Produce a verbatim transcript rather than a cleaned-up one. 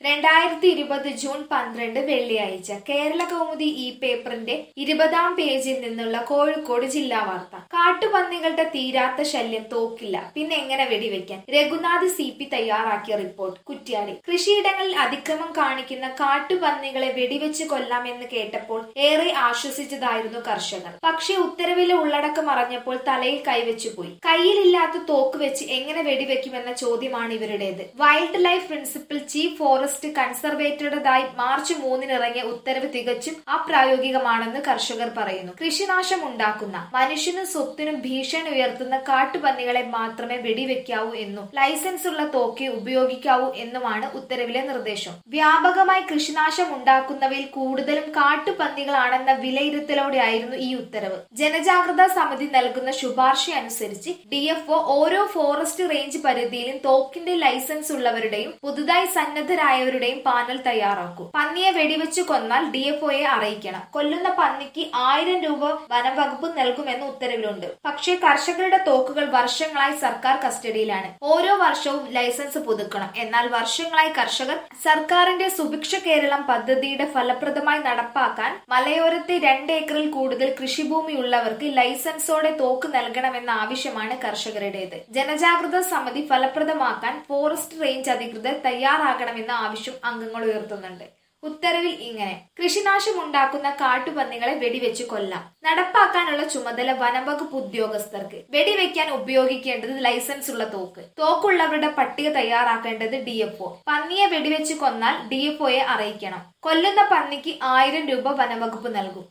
രണ്ടായിരത്തി ഇരുപത് ജൂൺ പന്ത്രണ്ട് വെള്ളിയാഴ്ച കേരള കൗമുദി ഈ പേപ്പറിന്റെ ഇരുപതാം പേജിൽ നിന്നുള്ള കോഴിക്കോട് ജില്ലാ വാർത്ത. കാട്ടുപന്നികളുടെ തീരാത്ത ശല്യം തോക്കില്ല, പിന്നെ എങ്ങനെ വെടിവെക്കാൻ? രഘുനാഥ് സി പി തയ്യാറാക്കിയ റിപ്പോർട്ട്. കുറ്റ്യാടി. കൃഷിയിടങ്ങളിൽ അതിക്രമം കാണിക്കുന്ന കാട്ടുപന്നികളെ വെടിവെച്ച് കൊല്ലാമെന്ന് കേട്ടപ്പോൾ ഏറെ ആശ്വസിച്ചതായിരുന്നു കർഷകർ. പക്ഷേ ഉത്തരവിലെ ഉള്ളടക്കം അറിഞ്ഞപ്പോൾ തലയിൽ കൈവച്ചുപോയി. കയ്യിലില്ലാത്ത തോക്ക് വെച്ച് എങ്ങനെ വെടിവെക്കുമെന്ന ചോദ്യമാണ് ഇവരുടേത്. Wildlife principal chief forest കൺസർവേറ്ററുടേതായി മാർച്ച് മൂന്നിനിറങ്ങിയ ഉത്തരവ് തികച്ചും അപ്രായോഗികമാണെന്ന് കർഷകർ പറയുന്നു. കൃഷിനാശം ഉണ്ടാക്കുന്ന, മനുഷ്യനും സ്വത്തിനും ഭീഷണി ഉയർത്തുന്ന കാട്ടുപന്നികളെ മാത്രമേ വെടിവെക്കാവൂ എന്നും ലൈസൻസ് ഉള്ള തോക്കെ ഉപയോഗിക്കാവൂ എന്നുമാണ് ഉത്തരവിലെ നിർദ്ദേശം. വ്യാപകമായി കൃഷിനാശം ഉണ്ടാക്കുന്നവയിൽ കൂടുതലും കാട്ടുപന്നികളാണെന്ന വിലയിരുത്തലോടെയായിരുന്നു ഈ ഉത്തരവ്. ജനജാഗ്രതാ സമിതി നൽകുന്ന ശുപാർശ അനുസരിച്ച് ഡി എഫ് ഒ ഓരോ ഫോറസ്റ്റ് റേഞ്ച് പരിധിയിലും തോക്കിന്റെ ലൈസൻസ് ഉള്ളവരുടെയും പുതുതായി സന്നദ്ധരായവരുടെയും പാനൽ തയ്യാറാക്കും. പന്നിയെ വെടിവെച്ച് കൊന്നാൽ ഡി എഫ് ഒയെ അറിയിക്കണം. കൊല്ലുന്ന പന്നിക്ക് ആയിരം രൂപ വനംവകുപ്പ് നൽകുമെന്ന് ഉത്തരവിലുണ്ട്. പക്ഷേ കർഷകരുടെ തോക്കുകൾ വർഷങ്ങളായി സർക്കാർ കസ്റ്റഡിയിലാണ്. ഓരോ വർഷവും ലൈസൻസ് പുതുക്കണം. എന്നാൽ വർഷങ്ങളായി കർഷകർ സർക്കാരിന്റെ സുഭിക്ഷ കേരളം പദ്ധതിയുടെ ഫലപ്രദമായി നടപ്പാക്കാൻ മലയോരത്തെ രണ്ട് ഏക്കറിൽ കൂടുതൽ കൃഷിഭൂമിയുള്ളവർക്ക് ലൈസൻസോടെ തോക്ക് നൽകണമെന്ന ആവശ്യമാണ് കർഷകരുടേത്. ജനജാഗ്രതാ സമിതി ഫലപ്രദമാക്കാൻ ഫോറസ്റ്റ് റേഞ്ച് അധികൃതർ തയ്യാറാകണമെന്ന ആവശ്യം അംഗങ്ങൾ ഉയർത്തുന്നുണ്ട്. ഉത്തരവിൽ ഇങ്ങനെ: കൃഷിനാശം ഉണ്ടാക്കുന്ന കാട്ടുപന്നികളെ വെടിവെച്ച് കൊല്ലാം. നടപ്പാക്കാനുള്ള ചുമതല വനംവകുപ്പ് ഉദ്യോഗസ്ഥർക്ക്. വെടിവെക്കാൻ ഉപയോഗിക്കേണ്ടത് ലൈസൻസ് ഉള്ള തോക്ക്. തോക്കുള്ളവരുടെ പട്ടിക തയ്യാറാക്കേണ്ടത് ഡി എഫ് ഒ. പന്നിയെ വെടിവെച്ച് കൊന്നാൽ ഡി എഫ് ഒയെ അറിയിക്കണം. കൊല്ലുന്ന പന്നിക്ക് ആയിരം രൂപ വനംവകുപ്പ് നൽകും.